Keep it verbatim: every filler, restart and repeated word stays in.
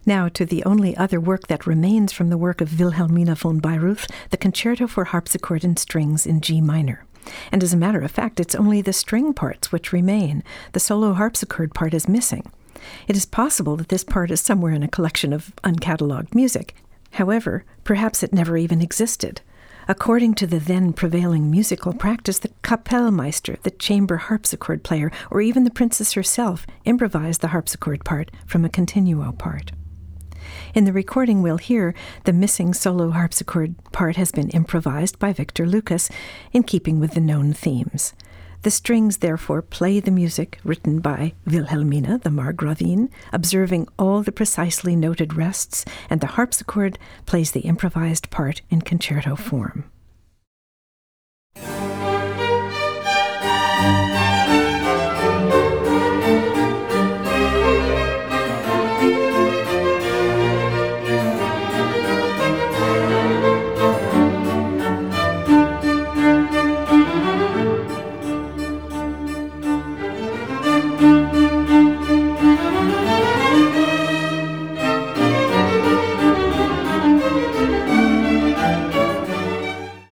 Now to the only other work that remains from the work of Wilhelmina von Bayreuth, the Concerto for Harpsichord and Strings in G minor. And as a matter of fact, it's only the string parts which remain. The solo harpsichord part is missing. It is possible that this part is somewhere in a collection of uncatalogued music. However, perhaps it never even existed. According to the then prevailing musical practice, the Kapellmeister, the chamber harpsichord player, or even the princess herself, improvised the harpsichord part from a continuo part. In the recording we'll hear, the missing solo harpsichord part has been improvised by Victor Lucas in keeping with the known themes. The strings, therefore, play the music written by Wilhelmina, the Margravine, observing all the precisely noted rests, and the harpsichord plays the improvised part in concerto form.